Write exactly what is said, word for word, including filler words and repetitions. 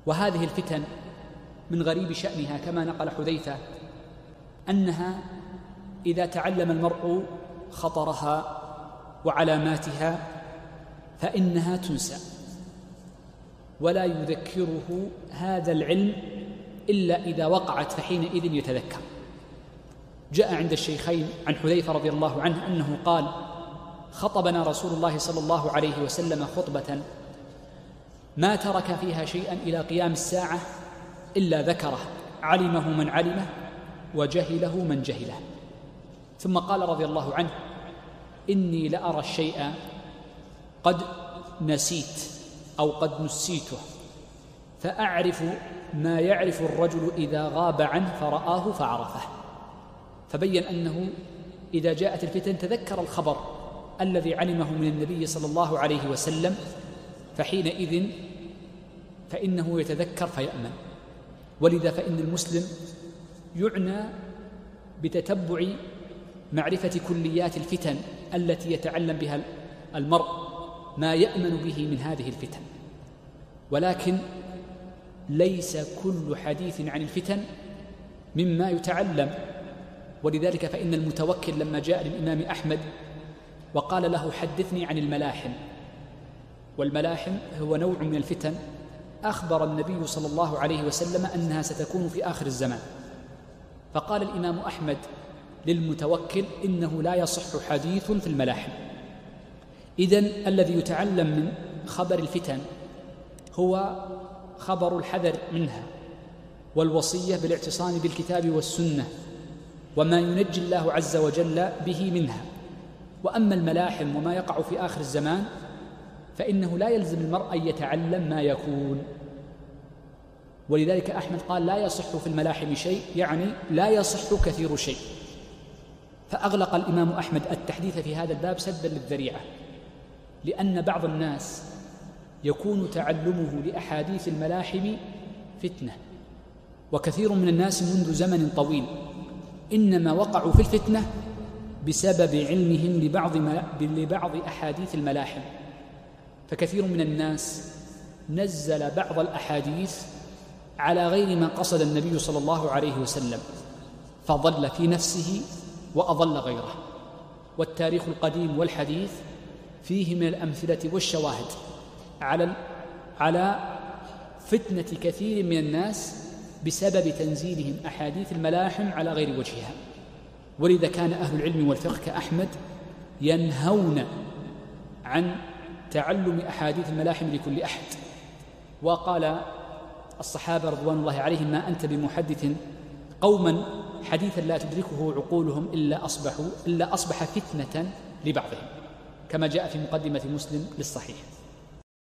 وهذه الفتن من غريب شأنها كما نقل حذيفة أنها إذا تعلم المرء خطرها وعلاماتها فإنها تنسى ولا يذكره هذا العلم إلا إذا وقعت فحينئذ يتذكر. جاء عند الشيخين عن حذيفة رضي الله عنه أنه قال: خطبنا رسول الله صلى الله عليه وسلم خطبة ما ترك فيها شيئا إلى قيام الساعة إلا ذكره، علمه من علمه وجهله من جهله. ثم قال رضي الله عنه: إني لأرى الشيء قد نسيت أو قد نسيته، فأعرف ما يعرف الرجل إذا غاب عنه فرآه فعرفه. فبين أنه إذا جاءت الفتن تذكر الخبر الذي علمه من النبي صلى الله عليه وسلم، فحينئذ فإنه يتذكر فيأمن. ولذا فإن المسلم يعنى بتتبع معرفة كليات الفتن التي يتعلم بها المرء ما يأمن به من هذه الفتن. ولكن ليس كل حديث عن الفتن مما يتعلم. ولذلك فإن المتوكل لما جاء للإمام أحمد وقال له: حدثني عن الملاحم، والملاحم هو نوع من الفتن أخبر النبي صلى الله عليه وسلم أنها ستكون في آخر الزمان، فقال الإمام أحمد للمتوكل: إنه لا يصح حديث في الملاحم. إذن الذي يتعلم من خبر الفتن هو خبر الحذر منها والوصية بالاعتصام بالكتاب والسنة وما ينجي الله عز وجل به منها. وأما الملاحم وما يقع في آخر الزمان فإنه لا يلزم المرء أن يتعلم ما يكون. ولذلك أحمد قال: لا يصح في الملاحم شيء، يعني لا يصح كثير شيء. فأغلق الإمام أحمد التحديث في هذا الباب سدا للذريعة، لأن بعض الناس يكون تعلمه لأحاديث الملاحم فتنة، وكثير من الناس منذ زمن طويل إنما وقعوا في الفتنة بسبب علمهم لبعض, لبعض أحاديث الملاحم. فكثير من الناس نزل بعض الأحاديث على غير ما قصد النبي صلى الله عليه وسلم، فضل في نفسه وأضل غيره. والتاريخ القديم والحديث فيه من الأمثلة والشواهد على على فتنة كثير من الناس بسبب تنزيلهم أحاديث الملاحم على غير وجهها. ولذا كان أهل العلم والفقه كأحمد ينهون عن تعلم أحاديث الملاحم لكل أحد. وقال الصحابة رضوان الله عليهم: ما أنت بمحدث قوما حديثا لا تدركه عقولهم إلا أصبحوا إلا أصبح فتنة لبعضهم، كما جاء في مقدمة مسلم للصحيح.